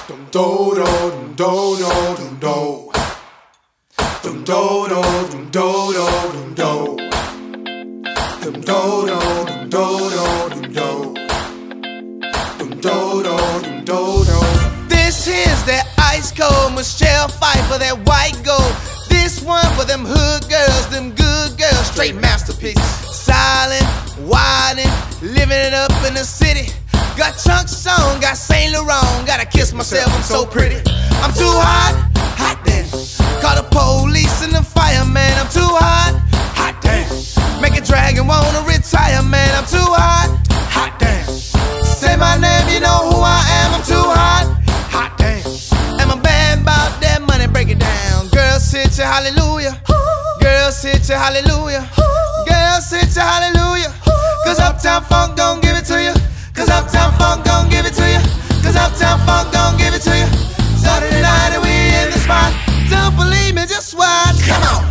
Dum do do dum do do dum do. Dum do do dum do do dum do. Dum do do dum do do dum do. Dum do do dum do do. This here's that ice cold Michelle Pfeiffer, that white gold. This one for them hood girls, them good girls, straight masterpiece. Silent, wildin', living it up in the city. Got Chunks on, got Saint Laurent, gotta kiss myself, I'm so pretty. I'm too hot, hot damn. Call the police and the fireman, I'm too hot, hot damn. Make a dragon wanna retire, man, I'm too hot, hot damn. Say my name, you know who I am, I'm too hot, hot damn. Am I bad about that money? Break it down. Girls hit you, hallelujah. Girls hit you, hallelujah. Girls hit you, hallelujah. Cause Uptown Funk don't give it to you. Cause Uptown Funk don't give it to you. Cause Uptown Funk don't give it to you. Saturday night and we in the spot. Don't believe me, just watch. Come on.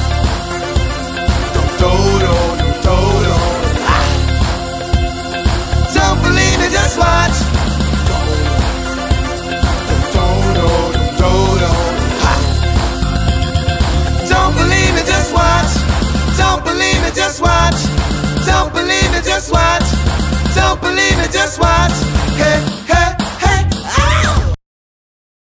Dum do do dum do do. Don't believe me, just watch. Dum do do dum do do. Don't believe me, just watch. Don't believe me, just watch. Don't believe me, just watch. Don't believe me, just watch.